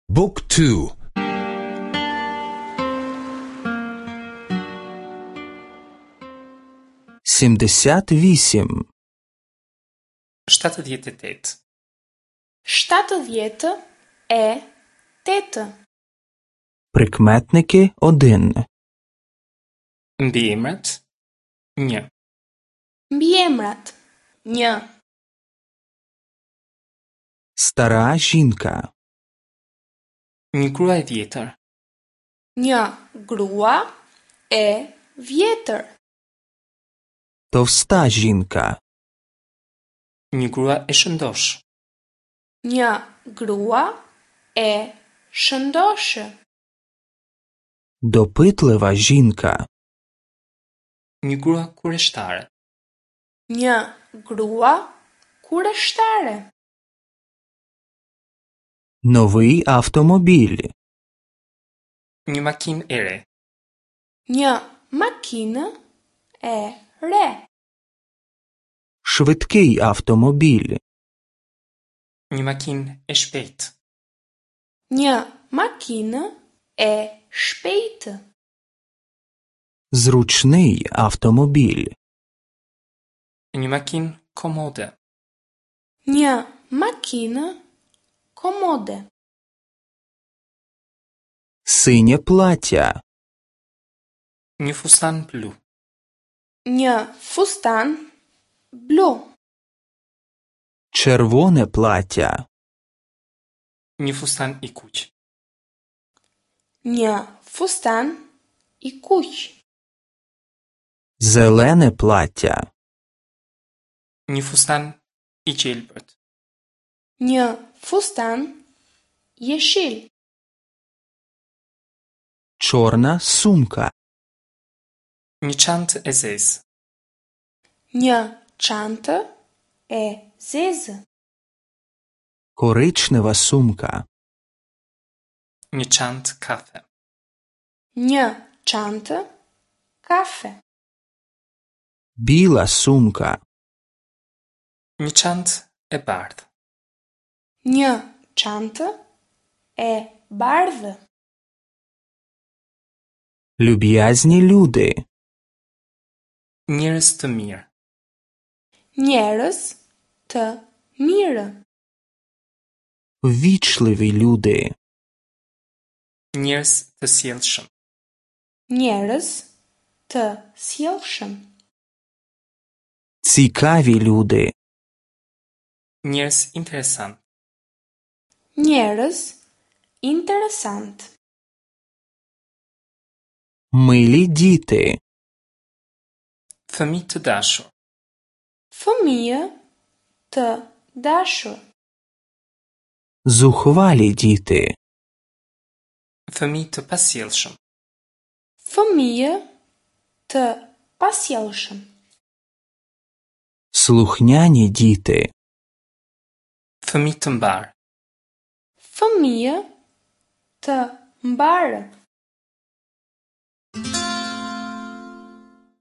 Book 2. 78. 78. 78. Прикметники 1. Mbiemrat 1. Mbiemrat 1. Стара жінка. Një grua e vjetër. Një grua e vjetër. Товста жінка. Një grua e shëndosh. Një grua e shëndoshë. Допитлива жінка. Një grua kurioztare. Një grua kurioztare. Новий автомобіль. Një makinë e re. Një makinë e re. Швидкий автомобіль. Një makinë e shpejtë. Një makinë e shpejtë. Зручний автомобіль. Një makinë komode. Një makinë komode. Синє плаття. Një fustan blu. Një fustan blu. Червоне плаття. Një fustan i kuq. Një fustan i kuq. Зелене плаття. Një fustan i gjelbërt. Një fustan jeshil. Чорна сумка. Një çantë e zezë. Një çantë e zezë. Коричнева сумка. Një çantë kafe. Një çantë kafe. Біла сумка. Një çantë e bardhë. Një çantë e bardhë. Люб'язні люди. Njerëz të mirë. Njerëz të mirë. Ввічливі люди. Njerëz të sjellshëm. Njerëz të sjellshëm. Цікаві люди. Njerëz interesant. Njerëz interesant. Милі діти. Fëmijë të dashur. Fëmijë të dashur. Зухвалі діти. Fëmijë të pasjellshëm. Fëmijë të pasjellshëm. Слухняні діти. Fëmijë të mbarë. Fëmijë të mbarë.